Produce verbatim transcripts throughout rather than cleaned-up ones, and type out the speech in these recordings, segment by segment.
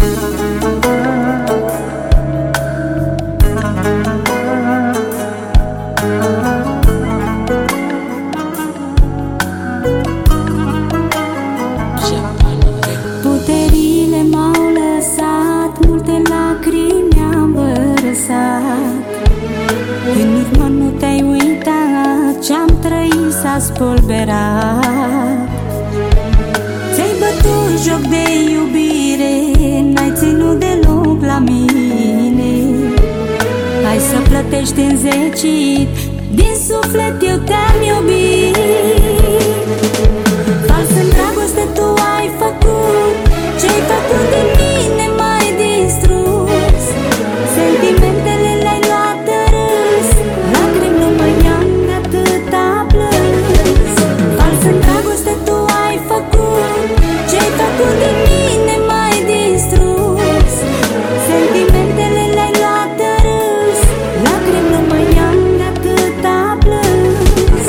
Puterile m-au lăsat, multe lacrimi am vărsat. În urmă nu te-ai uitat, ce-am trăit s-a spulberat. Ți-ai bătut joc de iubire, n-ai ținut deloc la mine. Hai să plătești înzecit, din suflet eu te-am iubit. Fals în dragoste tu ai făcut, ce-ai făcut din mine m-ai distrus. Sentimentele le-ai luat de râs, lacrimi nu mai am de atâta plâns. Fals în dragoste tu ai făcut, ce-ai făcut din mine m-ai distrus. Sentimentele le-ai luat de râs, lacrimi nu mai am de atâta plâns.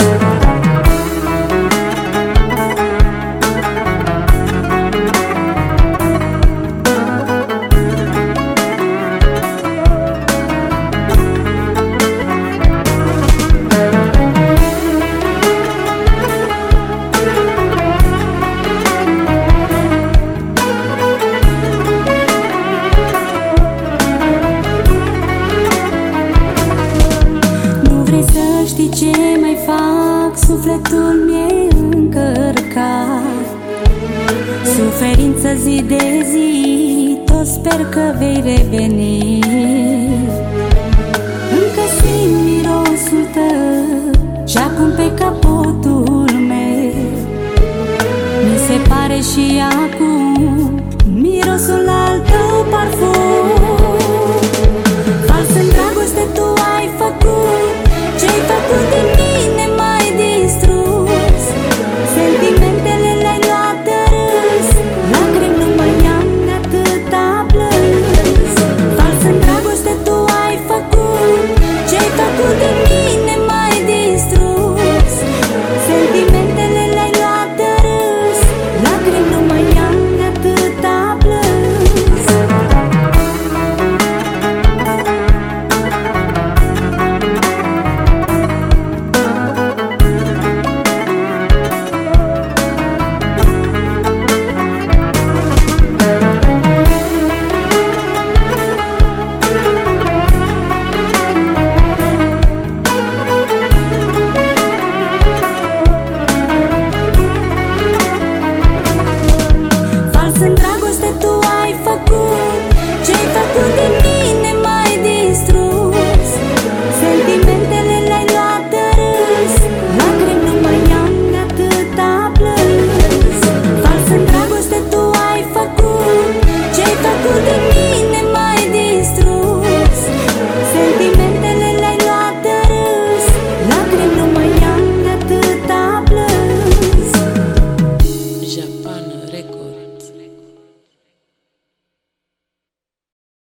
Vrei să știi ce mai fac? Sufletul mi-e încărcat, suferință zi de zi, tot sper că vei reveni. Încă simt mirosul tău și acum pe capotul meu. Mi se pare și acum mirosul al tău parfum.